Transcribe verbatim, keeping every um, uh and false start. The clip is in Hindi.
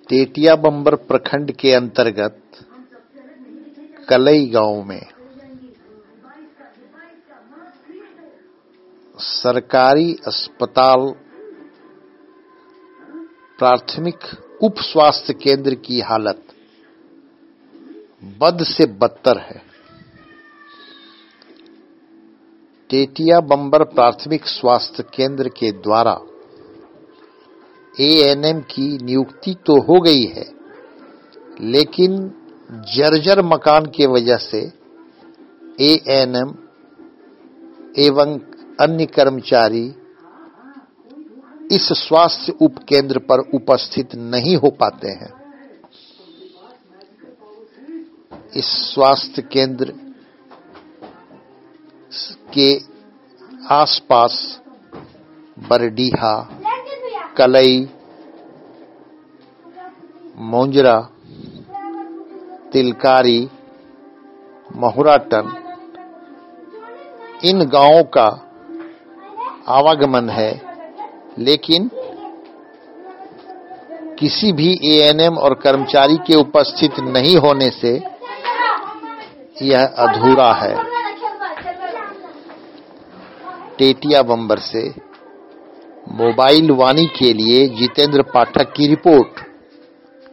टेटिया बंबर प्रखंड के अंतर्गत कलई गांव में सरकारी अस्पताल प्राथमिक उप स्वास्थ्य केंद्र की हालत बद से बदतर है। टेटिया बंबर प्राथमिक स्वास्थ्य केंद्र के द्वारा ए एन एम की नियुक्ति तो हो गई है, लेकिन जर्जर मकान के वजह से ए एन एम एवं अन्य कर्मचारी इस स्वास्थ्य उपकेंद्र पर उपस्थित नहीं हो पाते हैं। इस स्वास्थ्य केंद्र के आसपास बरडीहा, कलई, मोंजरा, तिलकारी, महुराटन इन गांवों का आवागमन है, लेकिन किसी भी ए एन एम और कर्मचारी के उपस्थित नहीं होने से यह अधूरा है। टेटिया बंबर से मोबाइल वाणी के लिए जितेंद्र पाठक की रिपोर्ट।